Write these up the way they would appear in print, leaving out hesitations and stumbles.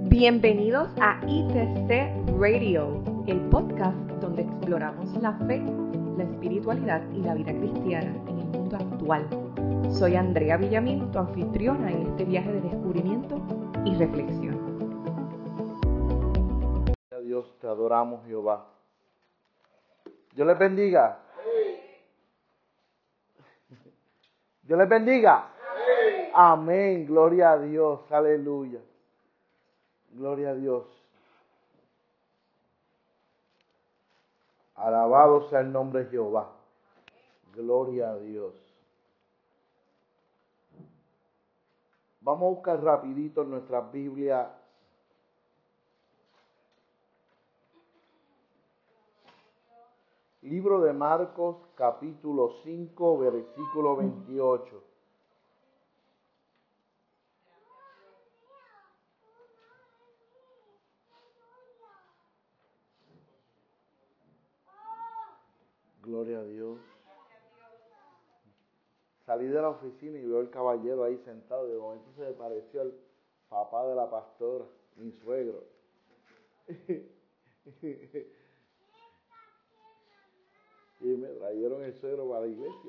Bienvenidos a ITC Radio, el podcast donde exploramos la fe, la espiritualidad y la vida cristiana en el mundo actual. Soy Andrea Villamil, tu anfitriona en este viaje de descubrimiento y reflexión. Dios, te adoramos, Jehová. Dios les bendiga. Dios les bendiga. Amén. Gloria a Dios. Aleluya. Gloria a Dios. Alabado sea el nombre de Jehová. Gloria a Dios. Vamos a buscar rapidito en nuestra Biblia. Libro de Marcos, capítulo 5, versículo 28. Gloria a Dios. Salí de la oficina y veo al caballero ahí sentado. De momento se me pareció el papá de la pastora, mi suegro. Y me trajeron el suegro para la iglesia.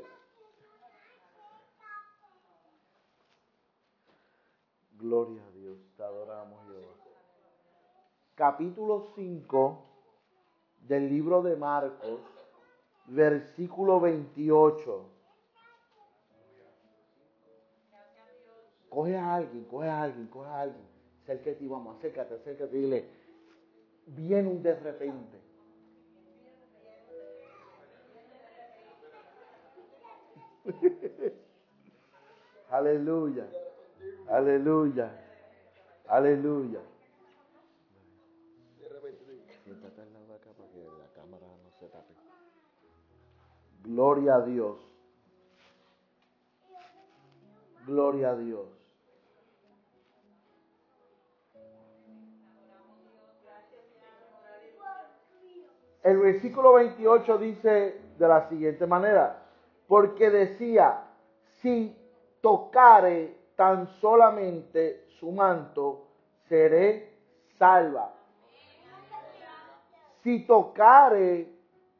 Gloria a Dios, te adoramos, Jehová. Capítulo 5 del libro de Marcos, versículo 28. Coge a alguien. Acércate, vamos, acércate, dile. Viene un de repente. Aleluya. Siéntate al lado de acá para que la cámara no se tape. Gloria a Dios. Gloria a Dios. El versículo 28 dice de la siguiente manera: porque decía, si tocare tan solamente su manto, seré salva. Si tocare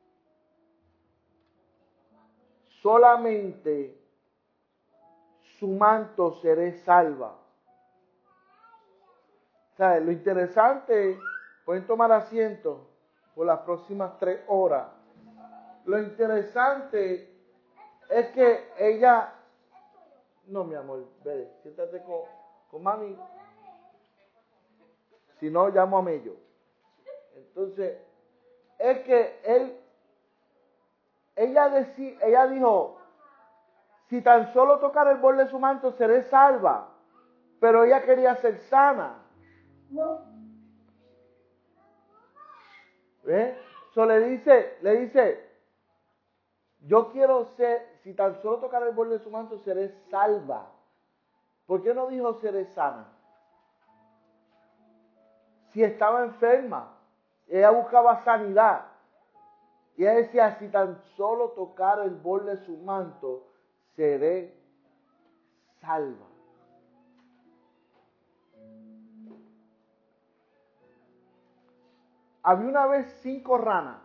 solamente su manto, seré salva. ¿Sabes? Lo interesante, pueden tomar asiento por las próximas 3 horas. Lo interesante es que ella, no mi amor, ve, siéntate con mami. Si no, llamo a Mello. Entonces, es que ella dijo, si tan solo tocar el borde de su manto, seré salva. Pero ella quería ser sana. ¿Ves? So le dice, yo quiero ser, si tan solo tocar el borde de su manto, seré salva. ¿Por qué no dijo seré sana? Si estaba enferma, ella buscaba sanidad. Y ella decía, si tan solo tocar el borde de su manto, seré salva. Había una vez 5 ranas.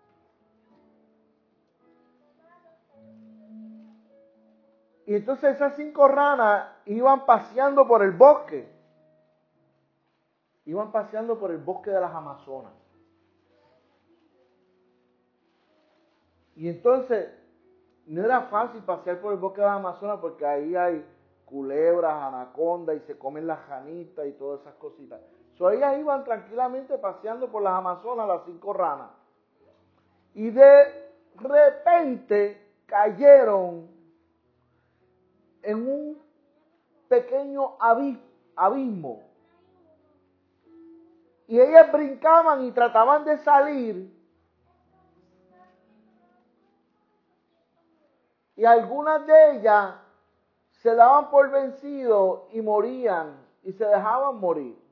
Y entonces esas 5 ranas iban paseando por el bosque. Iban paseando por el bosque de las Amazonas. Y entonces no era fácil pasear por el bosque de las Amazonas porque ahí hay culebras, anacondas y se comen las janitas y todas esas cositas. Ellas iban tranquilamente paseando por las Amazonas, las 5 ranas. Y de repente cayeron en un pequeño abismo. Y ellas brincaban y trataban de salir. Y algunas de ellas se daban por vencidos y morían y se dejaban morir.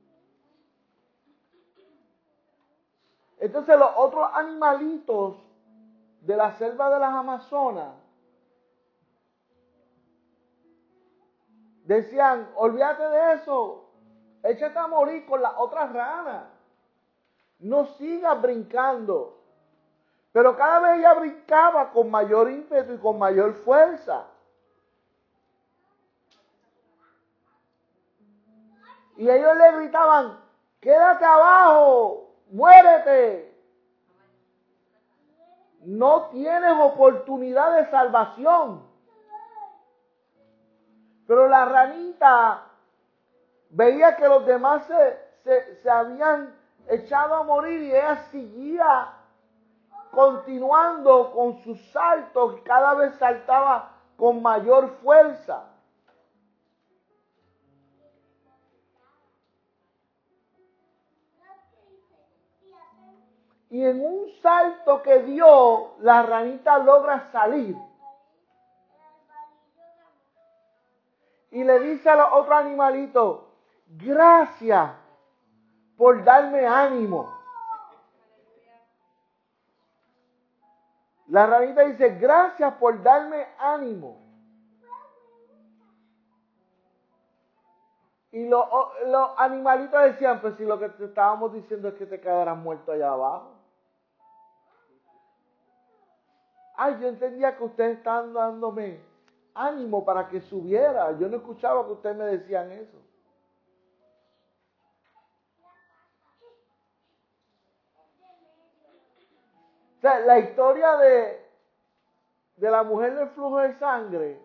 Entonces los otros animalitos de la selva de las Amazonas decían, olvídate de eso, échate a morir con las otras ranas. No sigas brincando. Pero cada vez ella brincaba con mayor ímpetu y con mayor fuerza. Y ellos le gritaban, quédate abajo, muérete. No tienes oportunidad de salvación. Pero la ranita veía que los demás se habían echado a morir y ella seguía continuando con sus saltos y cada vez saltaba con mayor fuerza. Y en un salto que dio, la ranita logra salir. Y le dice a los otros animalitos, gracias por darme ánimo. La ranita dice, gracias por darme ánimo. Y los animalitos decían, pues si lo que te estábamos diciendo es que te quedarás muerto allá abajo. Ay, yo entendía que ustedes estaban dándome ánimo para que subiera. Yo no escuchaba que ustedes me decían eso. O sea, la historia de la mujer del flujo de sangre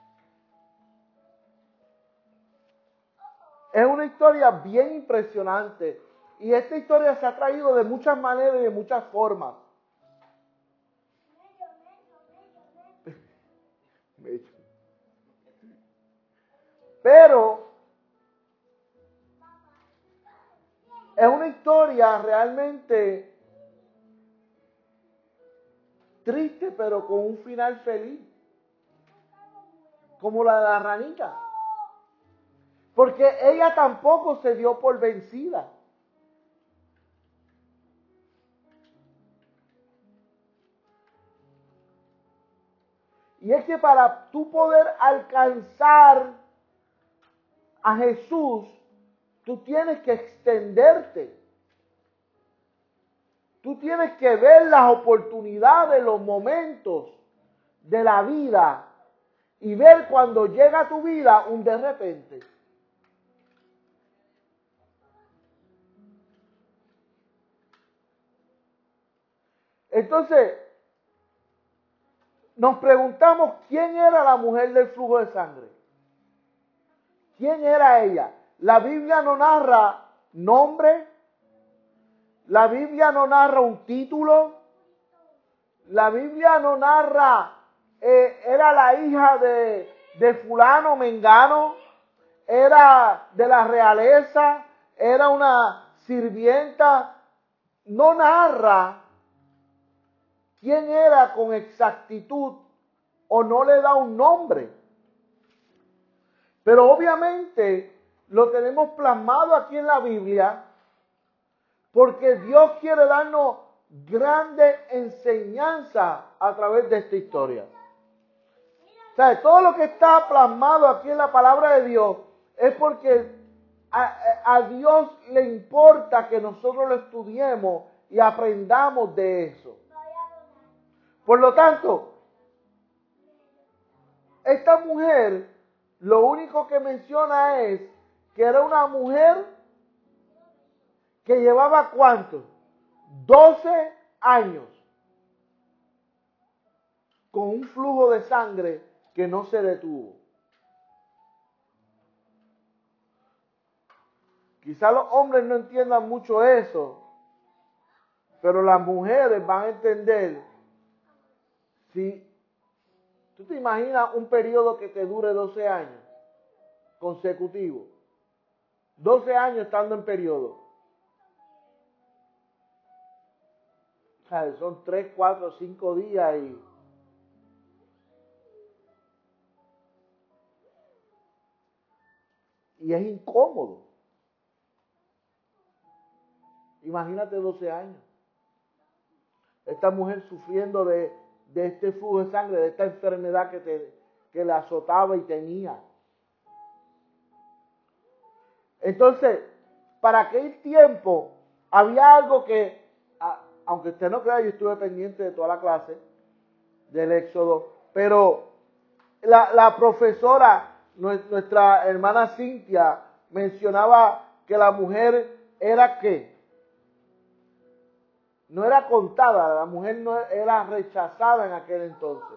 es una historia bien impresionante. Y esta historia se ha traído de muchas maneras y de muchas formas. Pero es una historia realmente triste, pero con un final feliz. Como la de la ranita. Porque ella tampoco se dio por vencida. Y es que para tú poder alcanzar a Jesús, tú tienes que extenderte. Tú tienes que ver las oportunidades, los momentos de la vida y ver cuando llega a tu vida un de repente. Entonces, nos preguntamos quién era la mujer del flujo de sangre. ¿Quién era ella? La Biblia no narra nombre. La Biblia no narra un título. La Biblia no narra, era la hija de fulano, mengano. Era de la realeza. Era una sirvienta. No narra quién era con exactitud o no le da un nombre. Pero obviamente lo tenemos plasmado aquí en la Biblia porque Dios quiere darnos grande enseñanza a través de esta historia. O sea, todo lo que está plasmado aquí en la palabra de Dios es porque a Dios le importa que nosotros lo estudiemos y aprendamos de eso. Por lo tanto, esta mujer lo único que menciona es que era una mujer que llevaba ¿cuánto? 12 años con un flujo de sangre que no se detuvo. Quizá los hombres no entiendan mucho eso, pero las mujeres van a entender. Si tú te imaginas un periodo que te dure 12 años consecutivos, 12 años estando en periodo. O sea, son 3, 4, 5 días y es incómodo. Imagínate 12 años. Esta mujer sufriendo de este flujo de sangre, de esta enfermedad que le azotaba y tenía. Entonces, para aquel tiempo había algo que, aunque usted no crea, yo estuve pendiente de toda la clase del Éxodo, pero la profesora, nuestra hermana Cintia, mencionaba que la mujer era ¿qué? No era contada, la mujer no era rechazada en aquel entonces.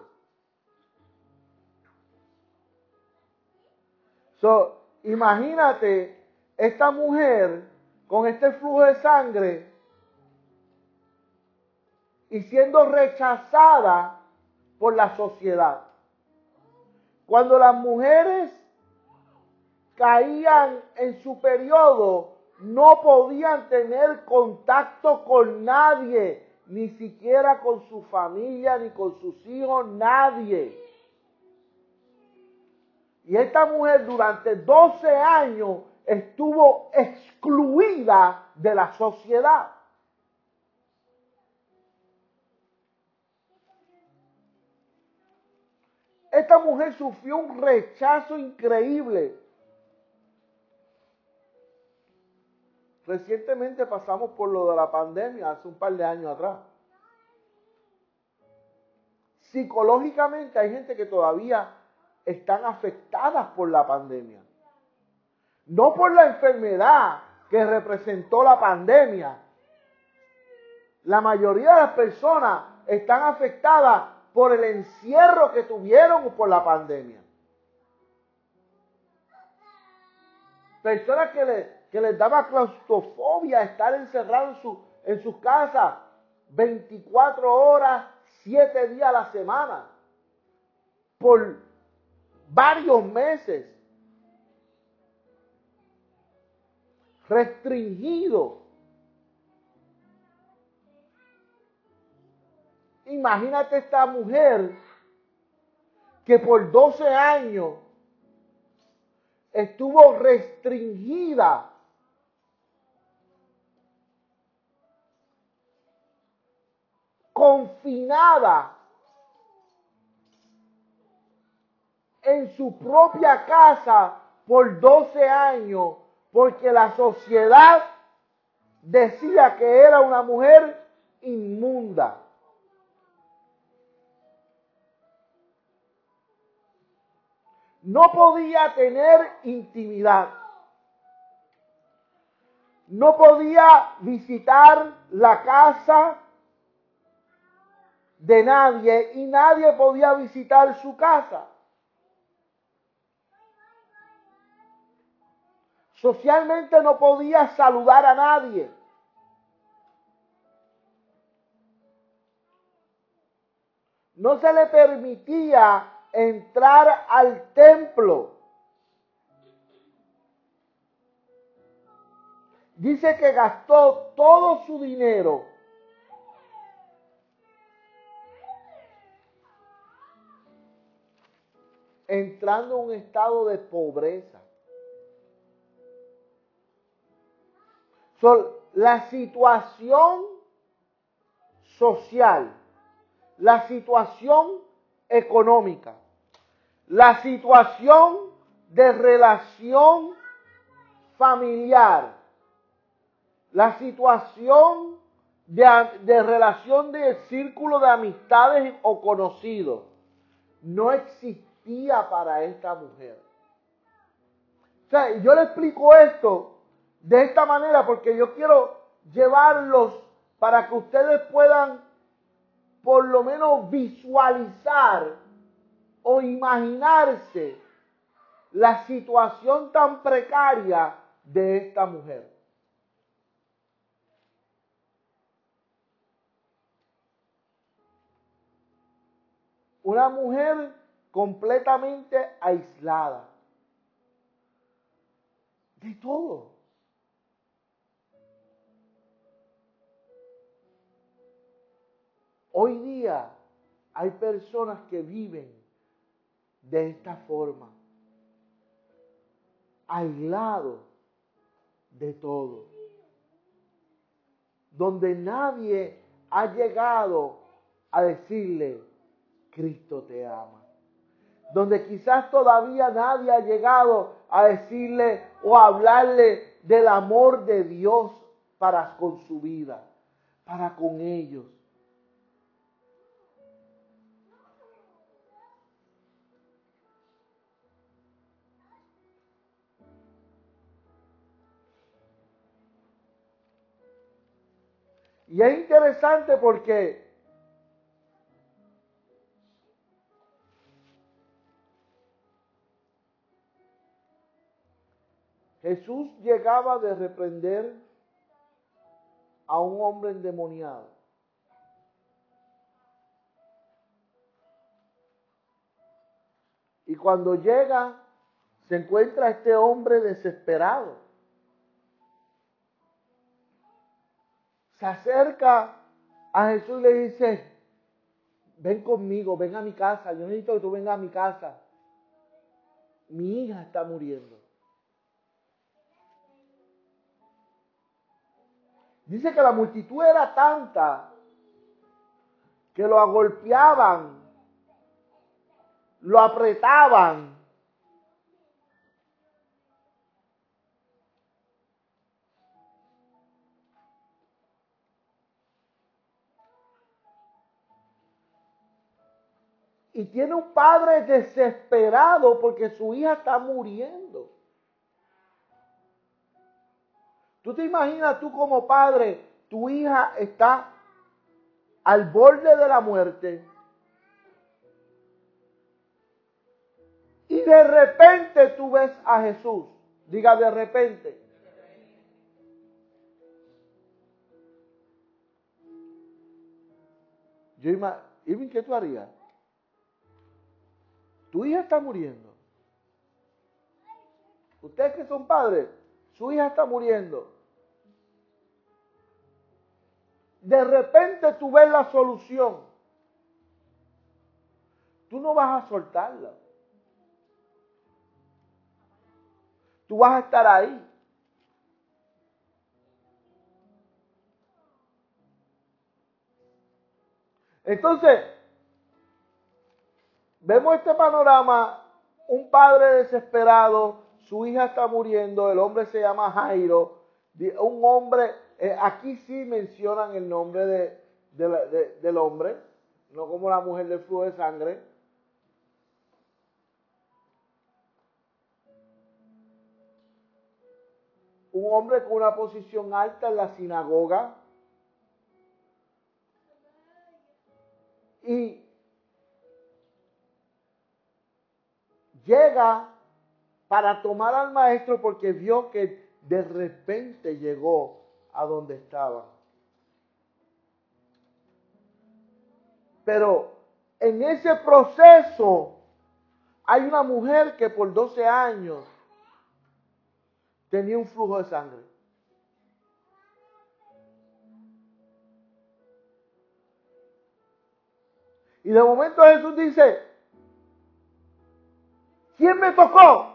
Imagínate esta mujer con este flujo de sangre y siendo rechazada por la sociedad. Cuando las mujeres caían en su periodo, no podían tener contacto con nadie, ni siquiera con su familia, ni con sus hijos, nadie. Y esta mujer durante 12 años estuvo excluida de la sociedad. Esta mujer sufrió un rechazo increíble. Recientemente pasamos por lo de la pandemia, hace un par de años atrás. Psicológicamente hay gente que todavía están afectadas por la pandemia. No por la enfermedad que representó la pandemia. La mayoría de las personas están afectadas por el encierro que tuvieron por la pandemia. Personas que les daba claustrofobia estar encerrados en sus casas 24 horas, 7 días a la semana, por varios meses, restringido. Imagínate esta mujer que por 12 años estuvo restringida confinada en su propia casa por 12 años porque la sociedad decía que era una mujer inmunda. No podía tener intimidad. No podía visitar la casa de nadie y nadie podía visitar su casa. Socialmente no podía saludar a nadie. No se le permitía entrar al templo. Dice que gastó todo su dinero entrando en un estado de pobreza. La situación social, la situación económica, la situación de relación familiar, la situación de relación de círculo de amistades o conocidos, no existía para esta mujer. O sea, yo le explico esto de esta manera porque yo quiero llevarlos para que ustedes puedan por lo menos visualizar o imaginarse la situación tan precaria de esta mujer. Una mujer completamente aislada de todo. Hoy día hay personas que viven de esta forma, aislados de todo, donde nadie ha llegado a decirle, Cristo te ama. Donde quizás todavía nadie ha llegado a decirle o a hablarle del amor de Dios para con su vida, para con ellos. Y es interesante porque Jesús llegaba de reprender a un hombre endemoniado. Y cuando llega, se encuentra este hombre desesperado. Se acerca a Jesús y le dice, ven conmigo, ven a mi casa, yo necesito que tú vengas a mi casa. Mi hija está muriendo. Dice que la multitud era tanta que lo agolpeaban, lo apretaban. Y tiene un padre desesperado porque su hija está muriendo. ¿Tú te imaginas tú como padre, tu hija está al borde de la muerte y de repente tú ves a Jesús? Diga de repente. Irving, ¿qué tú harías? Tu hija está muriendo. Ustedes que son padres, su hija está muriendo. De repente tú ves la solución. Tú no vas a soltarla. Tú vas a estar ahí. Entonces, vemos este panorama, un padre desesperado, su hija está muriendo, el hombre se llama Jairo, un hombre, aquí sí mencionan el nombre del hombre, no como la mujer del flujo de sangre. Un hombre con una posición alta en la sinagoga. Y llega para tomar al maestro porque vio que de repente llegó a donde estaba. Pero en ese proceso hay una mujer que por 12 años tenía un flujo de sangre. Y de momento Jesús dice, ¿quién me tocó?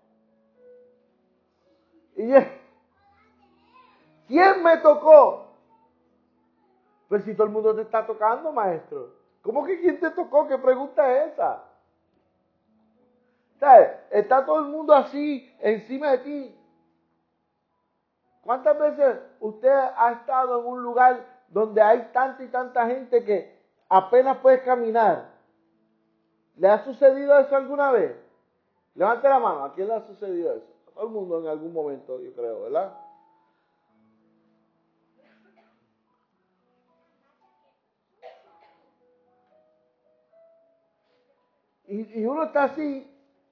Y él, ¿quién me tocó? Pues si todo el mundo te está tocando, maestro. ¿Cómo que quién te tocó? ¿Qué pregunta es esa? ¿Sabes? Está todo el mundo así, encima de ti. ¿Cuántas veces usted ha estado en un lugar donde hay tanta y tanta gente que apenas puede caminar? ¿Le ha sucedido eso alguna vez? Levante la mano, ¿a quién le ha sucedido eso? A todo el mundo en algún momento, yo creo, ¿verdad? Y uno está así,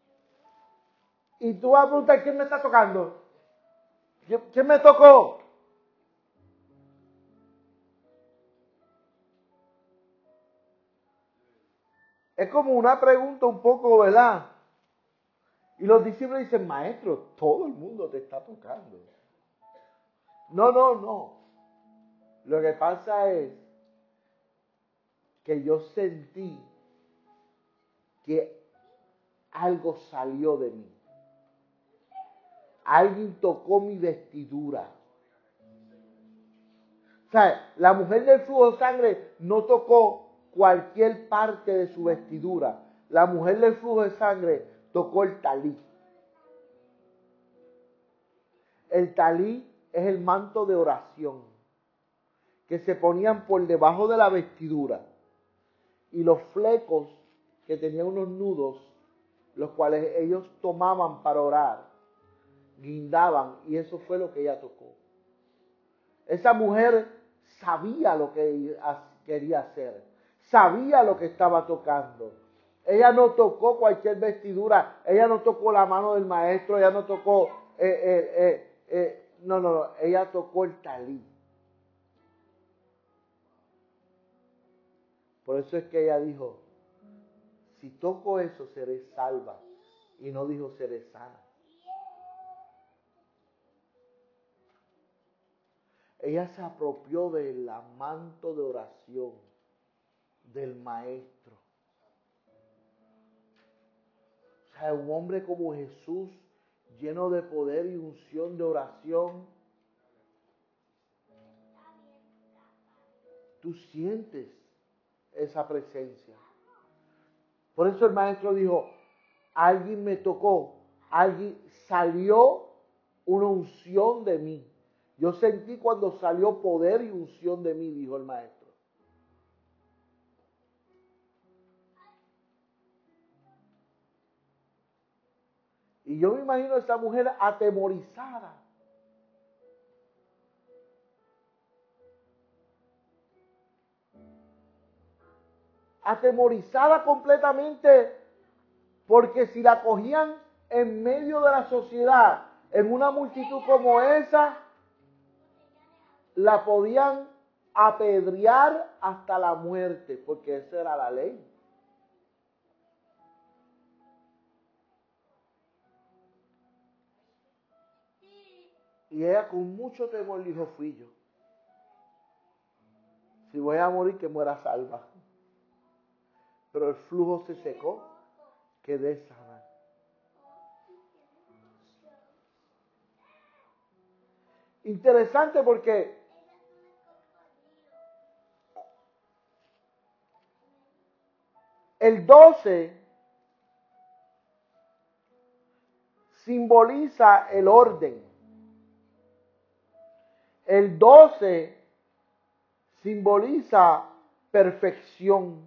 y tú vas a preguntar, ¿quién me está tocando? ¿Quién me tocó? Es como una pregunta un poco, ¿verdad? Y los discípulos dicen, maestro, todo el mundo te está tocando. No, no, no. Lo que pasa es que yo sentí que algo salió de mí. Alguien tocó mi vestidura. O sea, la mujer del flujo de sangre no tocó cualquier parte de su vestidura. La mujer del flujo de sangre tocó el talí. El talí es el manto de oración que se ponían por debajo de la vestidura, y los flecos que tenían unos nudos, los cuales ellos tomaban para orar, guindaban, y eso fue lo que ella tocó. Esa mujer sabía lo que ella quería hacer, sabía lo que estaba tocando. Ella no tocó cualquier vestidura, ella no tocó la mano del maestro, ella no tocó, no, ella tocó el talí. Por eso es que ella dijo, si toco eso seré salva, y no dijo seré sana. Ella se apropió del manto de oración del maestro. O sea, un hombre como Jesús, lleno de poder y unción de oración. Tú sientes esa presencia. Por eso el maestro dijo, alguien me tocó, alguien salió una unción de mí. Yo sentí cuando salió poder y unción de mí, dijo el maestro. Y yo me imagino a esa mujer atemorizada. Atemorizada completamente, porque si la cogían en medio de la sociedad, en una multitud como esa, la podían apedrear hasta la muerte, porque esa era la ley. Y ella con mucho temor dijo, fui yo. Si voy a morir, que muera salva. Pero el flujo se secó, quedé sana. Interesante porque el 12 simboliza el orden. El 12 simboliza perfección.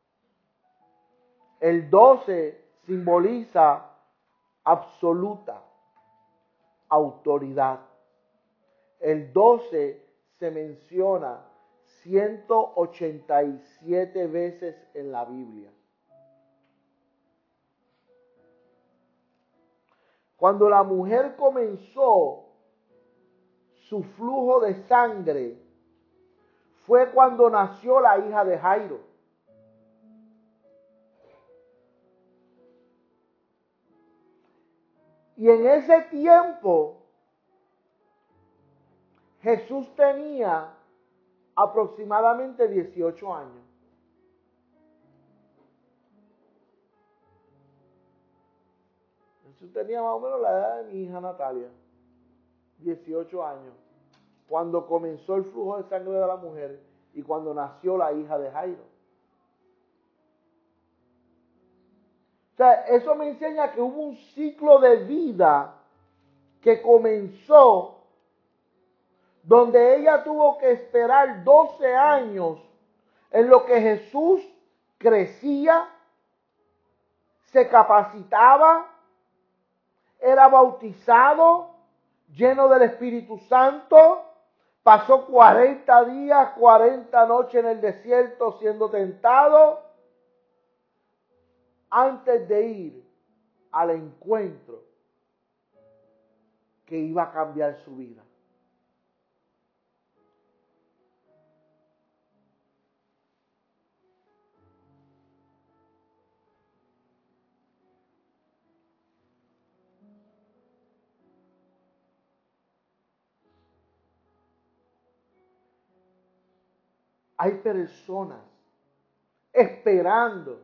El 12 simboliza absoluta autoridad. El 12 se menciona 187 veces en la Biblia. Cuando la mujer comenzó su flujo de sangre, fue cuando nació la hija de Jairo. Y en ese tiempo, Jesús tenía aproximadamente 18 años. Jesús tenía más o menos la edad de mi hija Natalia, 18 años, cuando comenzó el flujo de sangre de la mujer y cuando nació la hija de Jairo. O sea, eso me enseña que hubo un ciclo de vida que comenzó donde ella tuvo que esperar 12 años en lo que Jesús crecía, se capacitaba, era bautizado, lleno del Espíritu Santo, pasó 40 días, 40 noches en el desierto siendo tentado, antes de ir al encuentro que iba a cambiar su vida. Hay personas esperando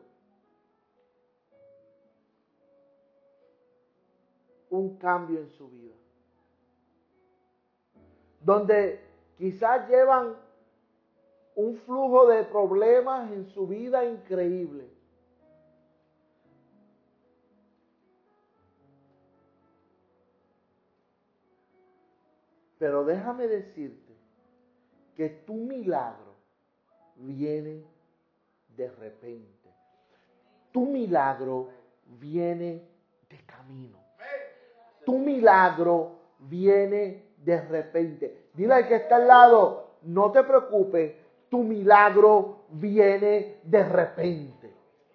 un cambio en su vida, donde quizás llevan un flujo de problemas en su vida increíble. Pero déjame decirte que tu milagro viene de repente. Tu milagro viene de camino. Tu milagro viene de repente. Dile al que está al lado, no te preocupes, tu milagro viene de repente.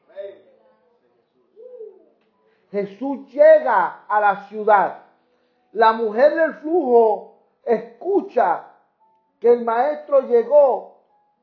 Jesús llega a la ciudad. La mujer del flujo escucha que el maestro llegó.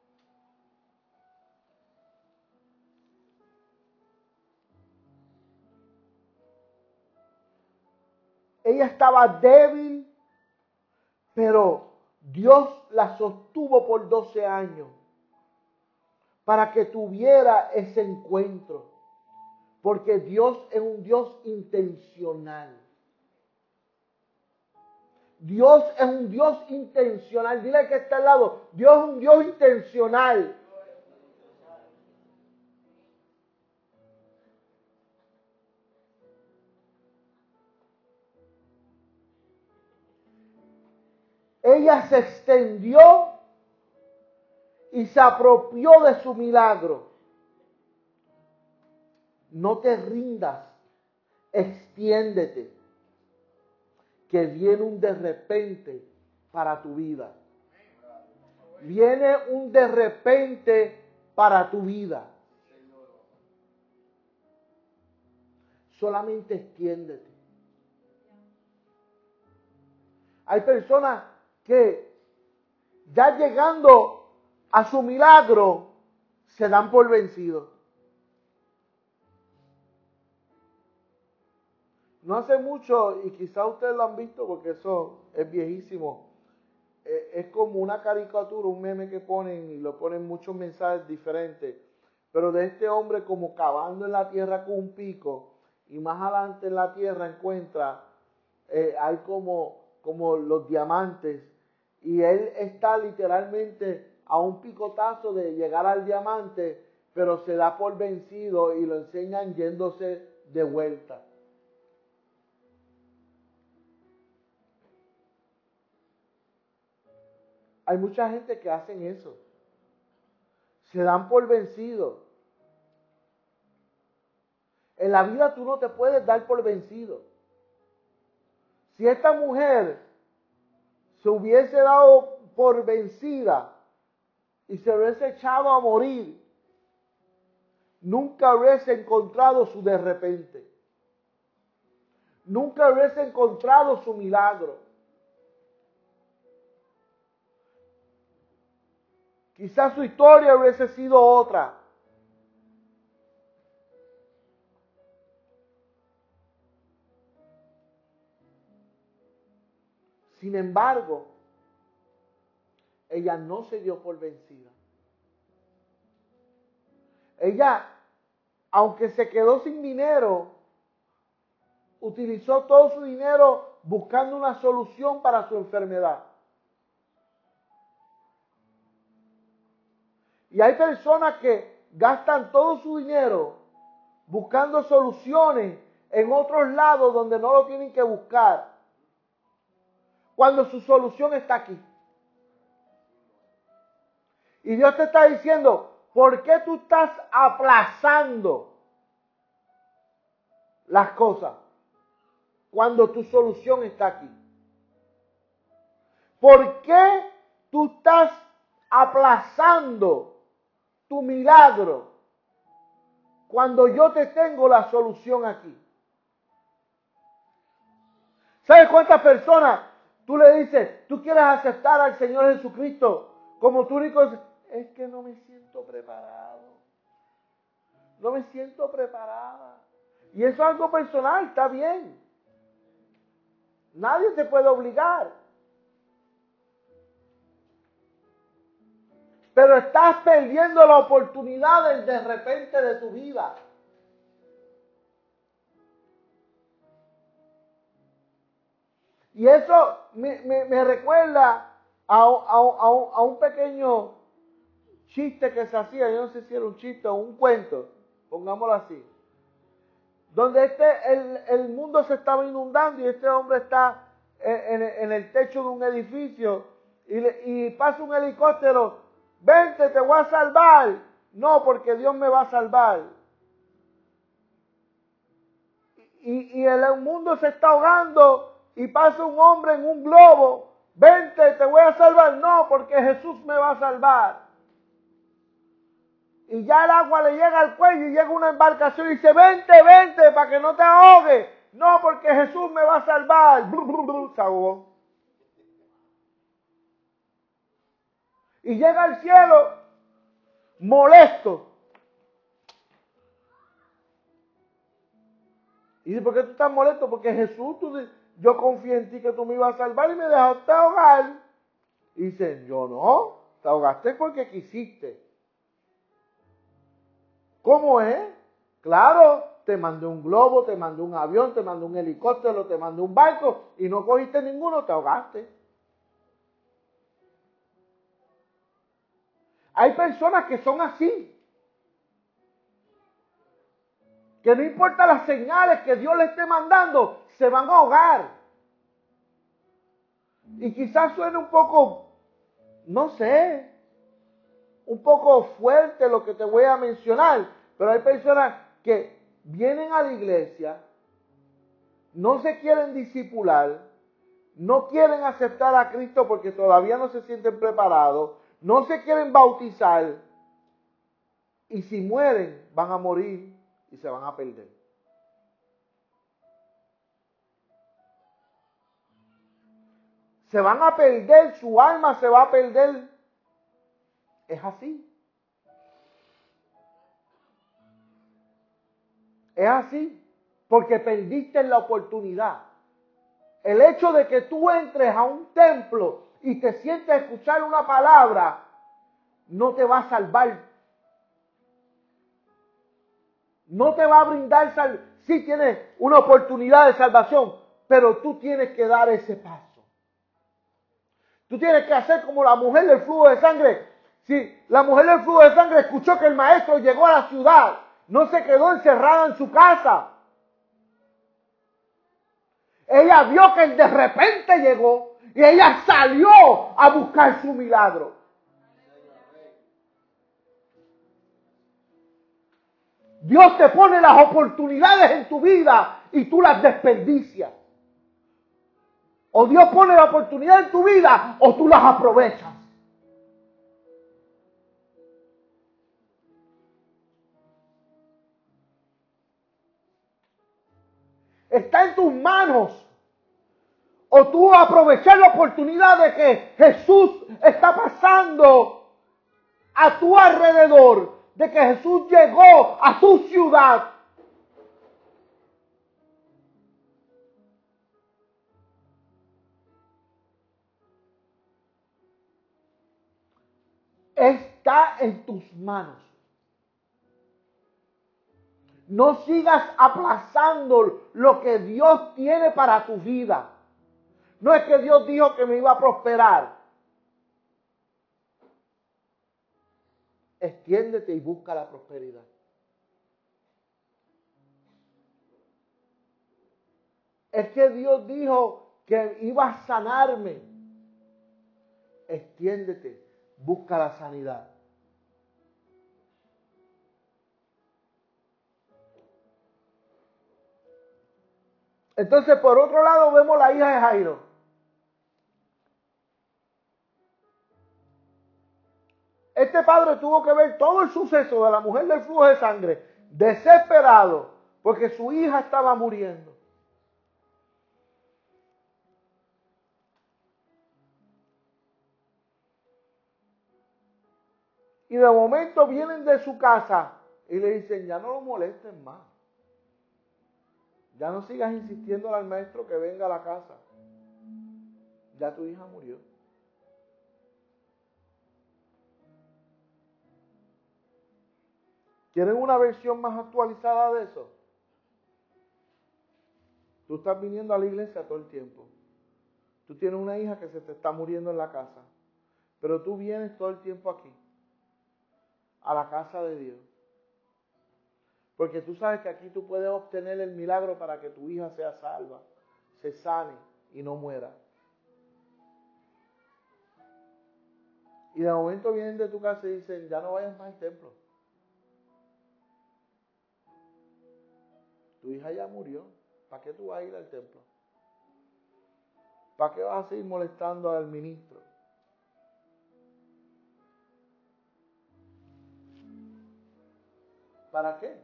Ella estaba débil, pero Dios la sostuvo por 12 años para que tuviera ese encuentro. Porque Dios es un Dios intencional. Dios es un Dios intencional. Dile al que está al lado, Dios es un Dios intencional. Ella se extendió y se apropió de su milagro. No te rindas, extiéndete, que viene un de repente para tu vida. Viene un de repente para tu vida. Solamente extiéndete. Hay personas que ya llegando a su milagro se dan por vencidos. No hace mucho, y quizá ustedes lo han visto porque eso es viejísimo, es como una caricatura, un meme que ponen y lo ponen muchos mensajes diferentes, pero de este hombre como cavando en la tierra con un pico y más adelante en la tierra encuentra, hay como los diamantes y él está literalmente a un picotazo de llegar al diamante, pero se da por vencido y lo enseñan yéndose de vuelta. Hay mucha gente que hacen eso. Se dan por vencido. En la vida tú no te puedes dar por vencido. Si esta mujer se hubiese dado por vencida y se hubiese echado a morir, nunca hubiese encontrado su de repente. Nunca hubiese encontrado su milagro. Quizás su historia hubiese sido otra. Sin embargo, ella no se dio por vencida. Ella, aunque se quedó sin dinero, utilizó todo su dinero buscando una solución para su enfermedad. Y hay personas que gastan todo su dinero buscando soluciones en otros lados donde no lo tienen que buscar, cuando su solución está aquí. Y Dios te está diciendo, ¿por qué tú estás aplazando las cosas cuando tu solución está aquí? ¿Por qué tú estás aplazando tu milagro cuando yo te tengo la solución aquí? ¿Sabes cuántas personas tú le dices, tú quieres aceptar al Señor Jesucristo como tu único? Es que no me siento preparado. No me siento preparada. Y eso es algo personal, está bien. Nadie te puede obligar. Pero estás perdiendo la oportunidad de repente de tu vida. Y eso me recuerda a un pequeño chiste que se hacía, yo no sé si era un chiste o un cuento, pongámoslo así, donde el mundo se estaba inundando y este hombre está en el techo de un edificio y pasa un helicóptero, vente, te voy a salvar. No, porque Dios me va a salvar. Y el mundo se está ahogando y pasa un hombre en un globo, vente, te voy a salvar. No, porque Jesús me va a salvar. Y ya el agua le llega al cuello y llega una embarcación y dice, vente, vente, para que no te ahogues. No, porque Jesús me va a salvar. Se ahogó. Y llega al cielo molesto. Y dice, ¿por qué tú estás molesto? Porque Jesús, yo confié en ti que tú me ibas a salvar y me dejaste ahogar. Y dice, yo no, te ahogaste porque quisiste. ¿Cómo es? Claro, te mandé un globo, te mandé un avión, te mandé un helicóptero, te mandé un barco y no cogiste ninguno, te ahogaste. Hay personas que son así. Que no importa las señales que Dios le esté mandando, se van a ahogar. Y quizás suene un poco, no sé, un poco fuerte lo que te voy a mencionar, pero hay personas que vienen a la iglesia, no se quieren discipular, no quieren aceptar a Cristo porque todavía no se sienten preparados, no se quieren bautizar y si mueren van a morir y se van a perder. Se van a perder, su alma se va a perder. Es así. Es así. Porque perdiste la oportunidad. El hecho de que tú entres a un templo y te sientes a escuchar una palabra, no te va a salvar. No te va a brindar salvación. Sí tienes una oportunidad de salvación, pero tú tienes que dar ese paso. Tú tienes que hacer como la mujer del flujo de sangre. Si la mujer del flujo de sangre escuchó que el maestro llegó a la ciudad, no se quedó encerrada en su casa. Ella vio que de repente llegó y ella salió a buscar su milagro. Dios te pone las oportunidades en tu vida y tú las desperdicias. O Dios pone la oportunidad en tu vida o tú las aprovechas. Está en tus manos. O tú aprovechar la oportunidad de que Jesús está pasando a tu alrededor, de que Jesús llegó a tu ciudad. Está en tus manos. No sigas aplazando lo que Dios tiene para tu vida. No es que Dios dijo que me iba a prosperar. Extiéndete y busca la prosperidad. Es que Dios dijo que iba a sanarme. Extiéndete, busca la sanidad. Entonces, por otro lado, vemos la hija de Jairo. Este padre tuvo que ver todo el suceso de la mujer del flujo de sangre, desesperado, porque su hija estaba muriendo. Y de momento vienen de su casa y le dicen, ya no lo molesten más. Ya no sigas insistiendo al maestro que venga a la casa. Ya tu hija murió. ¿Quieren una versión más actualizada de eso? Tú estás viniendo a la iglesia todo el tiempo. Tú tienes una hija que se te está muriendo en la casa. Pero tú vienes todo el tiempo aquí. A la casa de Dios. Porque tú sabes que aquí tú puedes obtener el milagro para que tu hija sea salva, se sane y no muera. Y de momento vienen de tu casa y dicen, ya no vayas más al templo. Tu hija ya murió. ¿Para qué tú vas a ir al templo? ¿Para qué vas a seguir molestando al ministro? ¿Para qué?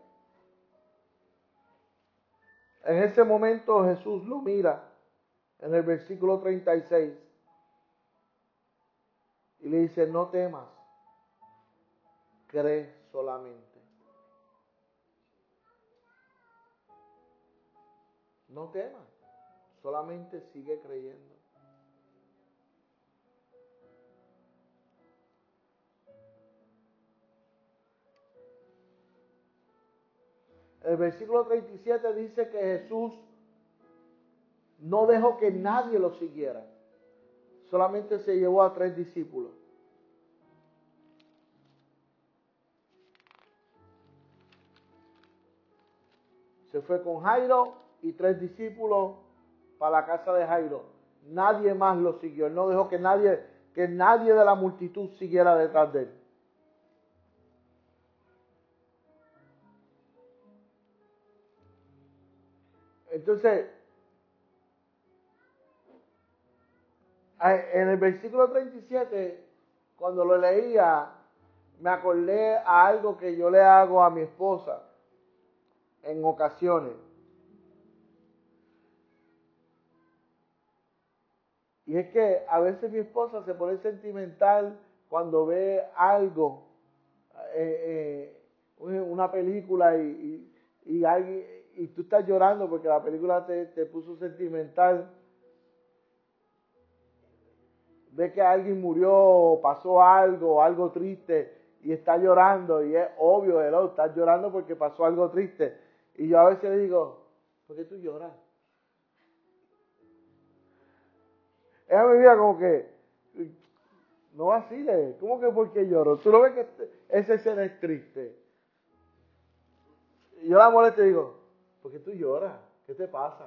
En ese momento Jesús lo mira en el versículo 36 y le dice, no temas, cree solamente. No temas, solamente sigue creyendo. El versículo 37 dice que Jesús no dejó que nadie lo siguiera. Solamente se llevó a 3 discípulos. Se fue con Jairo y 3 discípulos para la casa de Jairo. Nadie más lo siguió. Él no dejó que nadie de la multitud siguiera detrás de él. Entonces, en el versículo 37, cuando lo leía, me acordé a algo que yo le hago a mi esposa en ocasiones. Y es que a veces mi esposa se pone sentimental cuando ve algo, una película y tú estás llorando porque la película te puso sentimental. Ve que alguien murió, pasó algo triste y está llorando y es obvio, estás llorando porque pasó algo triste. Y yo a veces le digo, ¿por qué tú lloras? Ella me mira como que, no vaciles, ¿cómo que por qué lloro? Tú no ves que esa escena es triste. Y yo la molesto y digo, ¿por qué tú lloras? ¿Qué te pasa?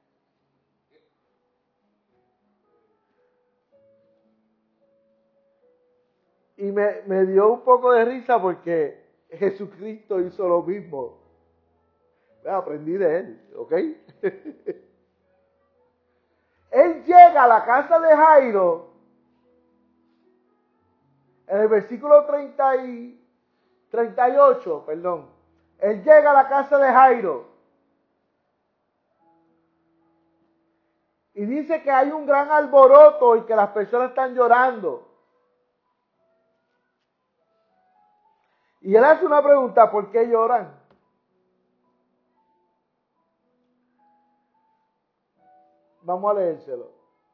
Y me dio un poco de risa porque Jesucristo hizo lo mismo. Aprendí de él, ¿ok? Él llega a la casa de Jairo, en el versículo 38, perdón. Él llega a la casa de Jairo y dice que hay un gran alboroto y que las personas están llorando. Y él hace una pregunta, ¿por qué lloran? Vamos a leérselo.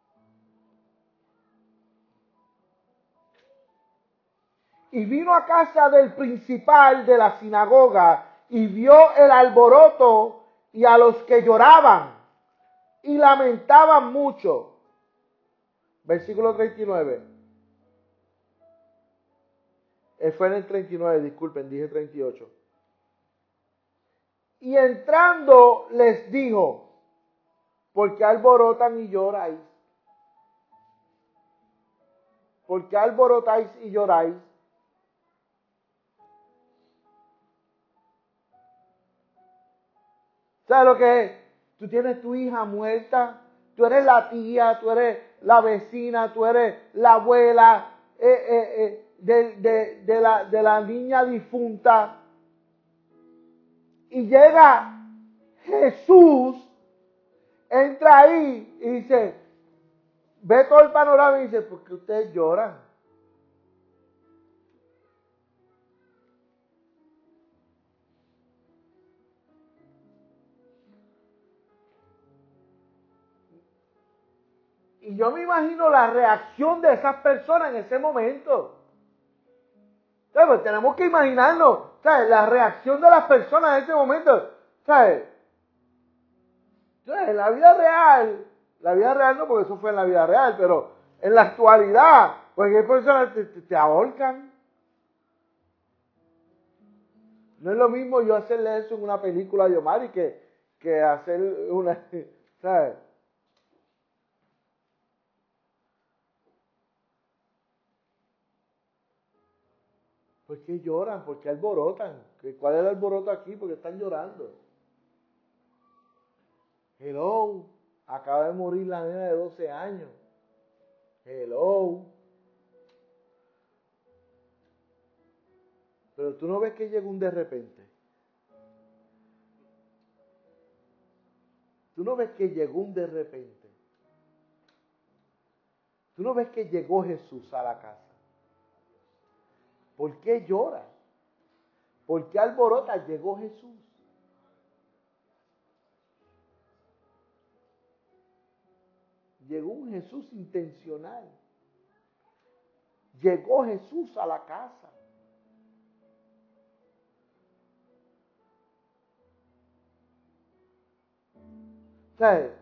Y vino a casa del principal de la sinagoga y vio el alboroto y a los que lloraban y lamentaban mucho. Versículo 39. Fue en el 39, disculpen, dije 38. Y entrando les dijo, ¿por qué alborotan y lloráis? ¿Por qué alborotáis y lloráis? ¿Sabes lo que es? Tú tienes tu hija muerta, tú eres la tía, tú eres la vecina, tú eres la abuela de la niña difunta. Y llega Jesús, entra ahí y dice, ve todo el panorama y dice, ¿por qué ustedes lloran? Y yo me imagino la reacción de esas personas en ese momento. Pues tenemos que imaginarnos, ¿sabes? La reacción de las personas en ese momento, ¿sabes? En la vida real no, porque eso fue en la vida real, pero en la actualidad, cualquier persona te ahorcan. No es lo mismo yo hacerle eso en una película de Omar que hacer una, ¿sabes? ¿Por qué lloran? ¿Por qué alborotan? ¿Cuál es el alboroto aquí? Porque están llorando. Hello, acaba de morir la nena de 12 años. Hello. Pero tú no ves que llegó un de repente. Tú no ves que llegó un de repente. Tú no ves que llegó Jesús a la casa. ¿Por qué llora? ¿Por qué alborota? Llegó Jesús. Llegó un Jesús intencional. Llegó Jesús a la casa. ¿Sabes?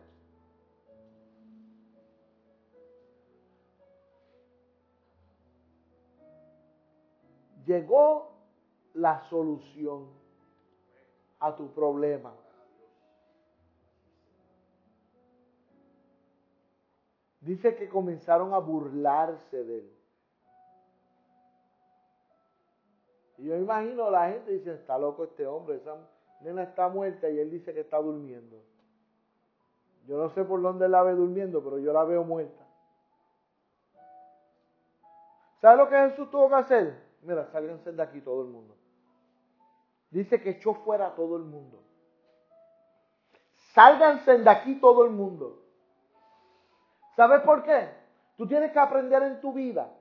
Llegó la solución a tu problema. Dice que comenzaron a burlarse de él. Y yo imagino a la gente dice, está loco este hombre, esa nena está muerta y él dice que está durmiendo. Yo no sé por dónde la ve durmiendo, pero yo la veo muerta. ¿Sabe lo que Jesús tuvo que hacer? Mira, sálganse de aquí todo el mundo. Dice que echó fuera a todo el mundo. Sálganse de aquí todo el mundo. ¿Sabes por qué? Tú tienes que aprender en tu vida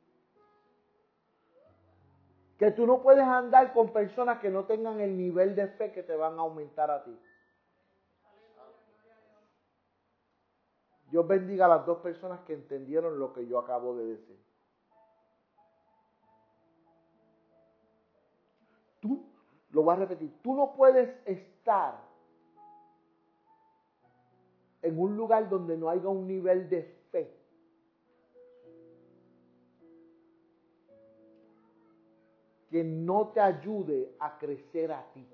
que tú no puedes andar con personas que no tengan el nivel de fe que te van a aumentar a ti. Dios bendiga a las dos personas que entendieron lo que yo acabo de decir. Tú, lo voy a repetir, tú no puedes estar en un lugar donde no haya un nivel de fe. Que no te ayude a crecer a ti.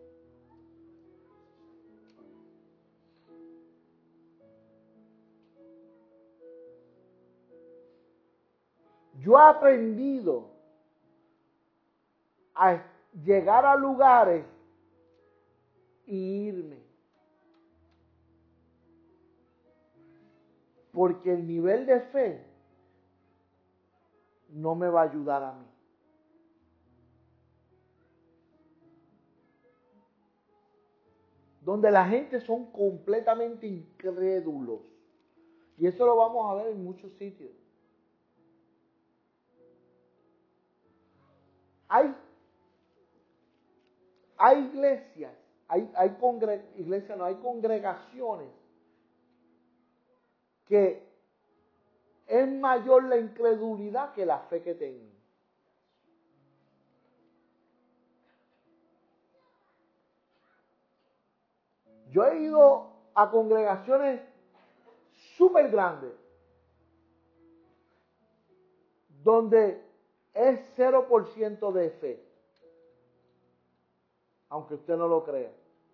Yo he aprendido a llegar a lugares e irme. Porque el nivel de fe no me va a ayudar a mí. Donde la gente son completamente incrédulos. Y eso lo vamos a ver en muchos sitios. Hay iglesias, hay congregaciones que es mayor la incredulidad que la fe que tengan. Yo he ido a congregaciones súper grandes donde es 0% de fe, aunque usted no lo crea.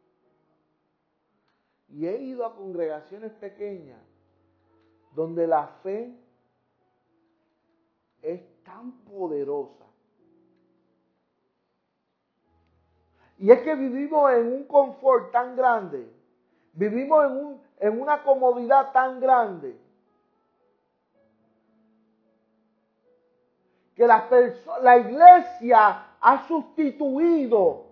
Y he ido a congregaciones pequeñas donde la fe es tan poderosa. Y es que vivimos en un confort tan grande, vivimos en una comodidad tan grande, que la iglesia ha sustituido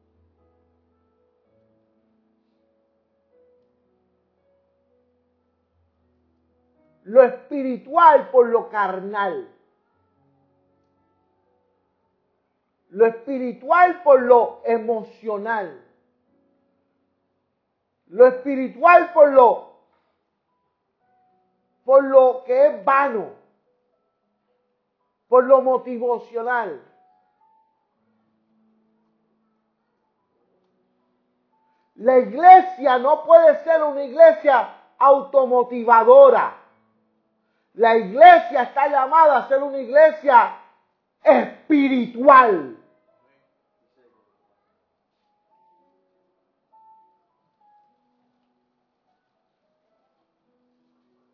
lo espiritual por lo carnal. Lo espiritual por lo emocional. Lo espiritual por lo que es vano. Por lo motivacional. La iglesia no puede ser una iglesia automotivadora. La iglesia está llamada a ser una iglesia espiritual.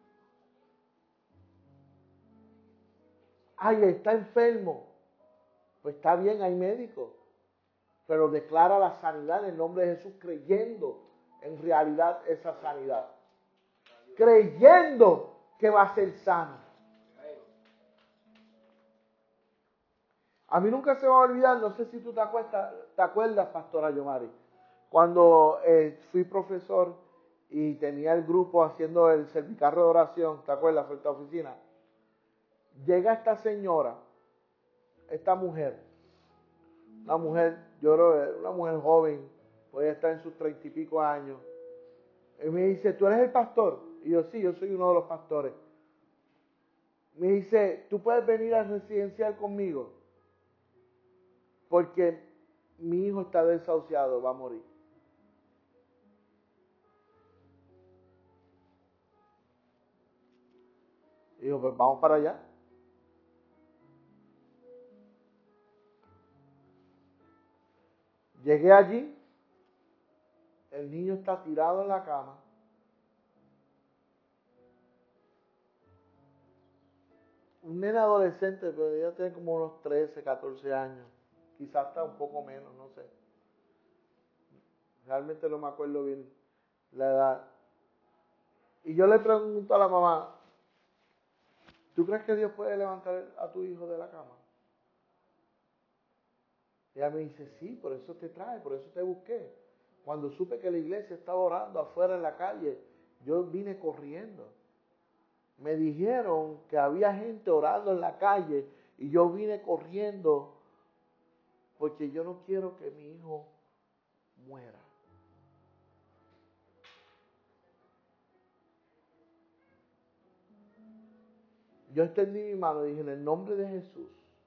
Ay, está enfermo. Pues está bien, hay médicos, pero declara la sanidad en el nombre de Jesús, creyendo en realidad esa sanidad. Creyendo que va a ser sano. A mí nunca se me va a olvidar, no sé si tú te acuerdas, Pastora Yomari, cuando fui profesor y tenía el grupo haciendo el servicarro de oración, ¿te acuerdas? Frente a la oficina. Llega esta señora, esta mujer, una mujer, yo creo, una mujer joven, puede estar en sus 30 y pico años. Y me dice, ¿tú eres el pastor? Y yo, sí, yo soy uno de los pastores. Me dice, ¿tú puedes venir al residencial conmigo? Porque mi hijo está desahuciado, va a morir. Y digo, pues vamos para allá. Llegué allí, el niño está tirado en la cama. Un nene adolescente, pero ella tiene como unos 13, 14 años. Quizás hasta un poco menos, no sé. Realmente no me acuerdo bien la edad. Y yo le pregunto a la mamá, ¿tú crees que Dios puede levantar a tu hijo de la cama? Y ella me dice, sí, por eso te trae, por eso te busqué. Cuando supe que la iglesia estaba orando afuera en la calle, yo vine corriendo. Me dijeron que había gente orando en la calle y yo vine corriendo porque yo no quiero que mi hijo muera. Yo extendí mi mano y dije, en el nombre de Jesús,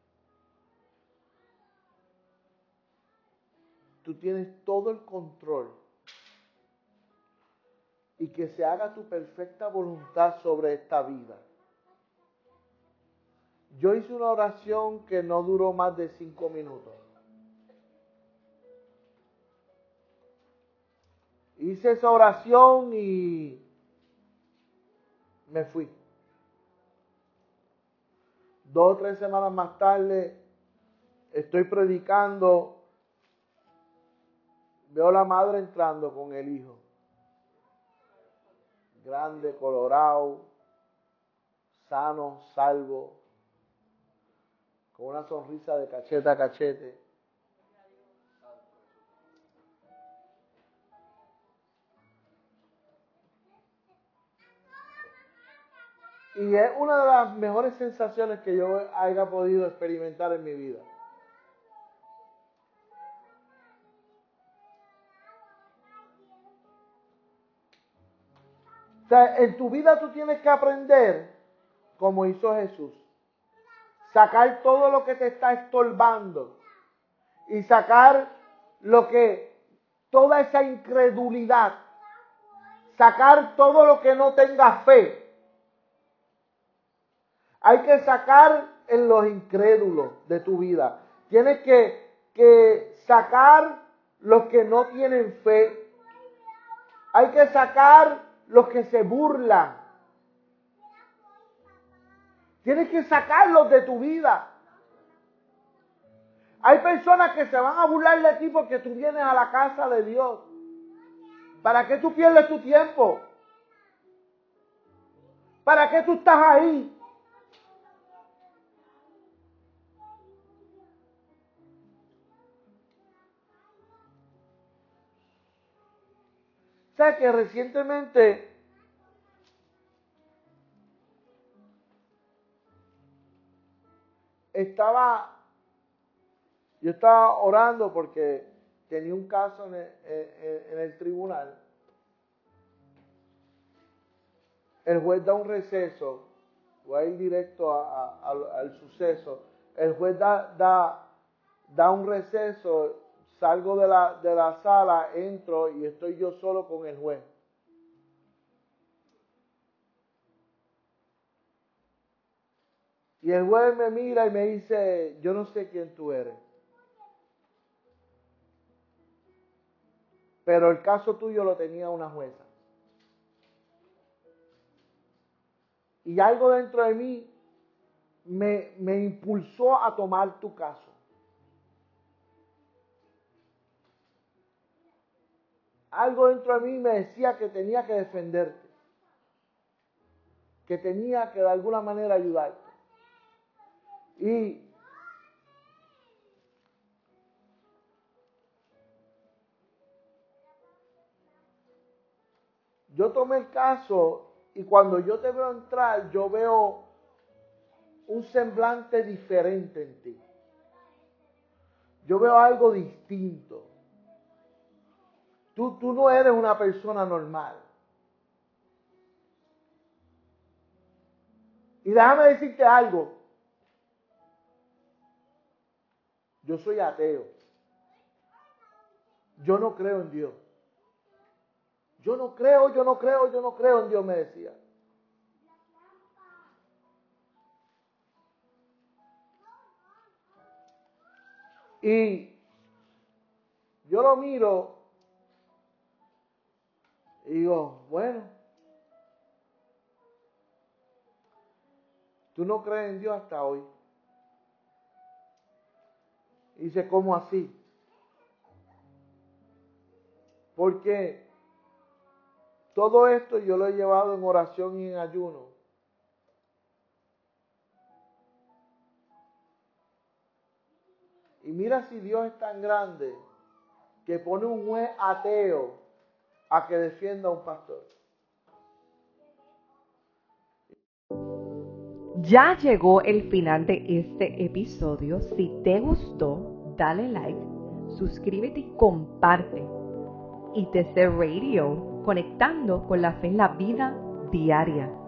tú tienes todo el control y que se haga tu perfecta voluntad sobre esta vida. Yo hice una oración que no duró más de 5 minutos. Hice esa oración y me fui. 2 o 3 semanas más tarde, estoy predicando, veo a la madre entrando con el hijo. Grande, colorado, sano, salvo, con una sonrisa de cachete a cachete. Y es una de las mejores sensaciones que yo haya podido experimentar en mi vida. O sea, en tu vida tú tienes que aprender, como hizo Jesús, sacar todo lo que te está estorbando y sacar toda esa incredulidad, sacar todo lo que no tenga fe. Hay que sacar en los incrédulos de tu vida. Tienes que sacar los que no tienen fe. Hay que sacar los que se burlan. Tienes que sacarlos de tu vida. Hay personas que se van a burlar de ti porque tú vienes a la casa de Dios. ¿Para qué tú pierdes tu tiempo? ¿Para qué tú estás ahí? ¿Sabes que recientemente yo estaba orando porque tenía un caso en el tribunal? El juez da un receso, voy a ir directo al suceso. El juez da un receso, salgo de la sala, entro y estoy yo solo con el juez. Y el juez me mira y me dice, yo no sé quién tú eres, pero el caso tuyo lo tenía una jueza. Y algo dentro de mí me impulsó a tomar tu caso. algo dentro de mí me decía que tenía que defenderte, que tenía que de alguna manera ayudarte. Y yo tomé el caso y cuando yo te veo entrar, yo veo un semblante diferente en ti. Yo veo algo distinto. Tú no eres una persona normal. Y déjame decirte algo. Yo soy ateo. Yo no creo en Dios. Yo no creo en Dios, me decía. Y yo lo miro y digo, bueno, tú no crees en Dios hasta hoy. Y dice, ¿cómo así? Porque todo esto yo lo he llevado en oración y en ayuno. Y mira si Dios es tan grande que pone un juez ateo a que defienda a un pastor. Ya llegó el final de este episodio. Si te gustó, dale like, suscríbete y comparte. ITC Radio, conectando con la fe en la vida diaria.